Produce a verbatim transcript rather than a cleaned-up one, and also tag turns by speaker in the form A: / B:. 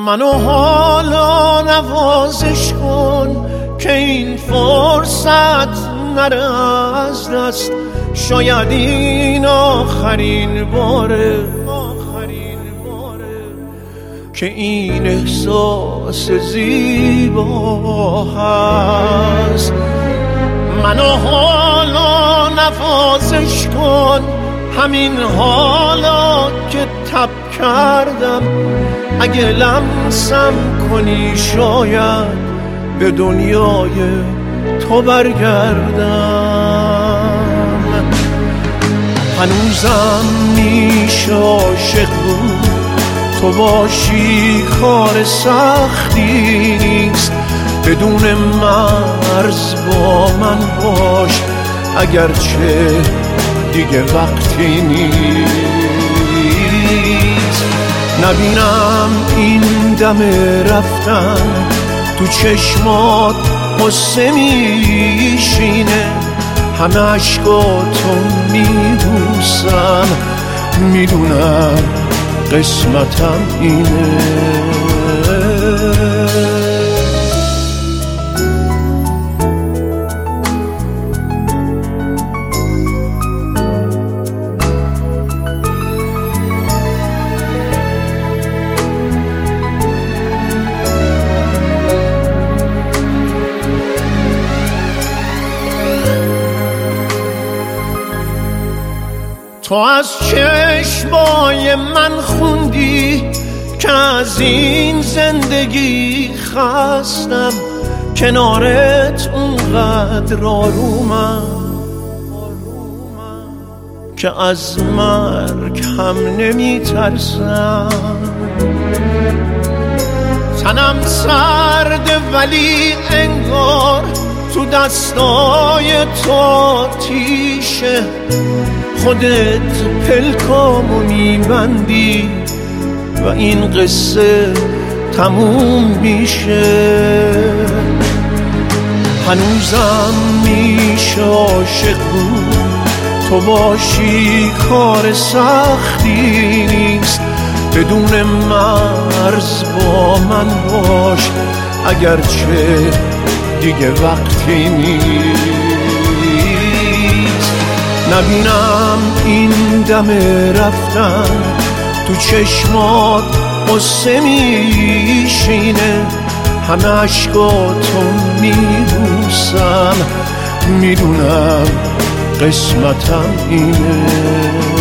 A: منو حالا نوازش کن که این فرصت نره از دست. شاید این آخرین باره که این احساس زیبا هست. منو حالا نوازش کن، همین حالا که تب کردم. اگه لمسم کنی شاید به دنیای تو برگردم. هنوزم میشه عاشق بود، تو باشی کار سختی نیست. بدون مرز با من باش، اگرچه دیگه وقتی نیست. نبینم این دم رفتن تو چشمات قصه میشینه. همه عشقاتو میبوسم، میدونم قسمتم اینه. تو از چشمای من خوندی که از این زندگی خستم. کنارت اونقدر آرومم که از مرگ هم نمی ترسم. تنم سرده ولی انگار تو دستای تو تیشه. خودت پلکامو میبندی و این قصه تموم میشه. هنوزم میشه عاشق بود، تو باشی کار سختی نیست. بدون مرز با من باش، اگرچه دیگه وقتی نیست. نبینم این دم رفتن تو چشمات قصه میشینه. همه عشقاتو میبوسم، میدونم قسمتم اینه.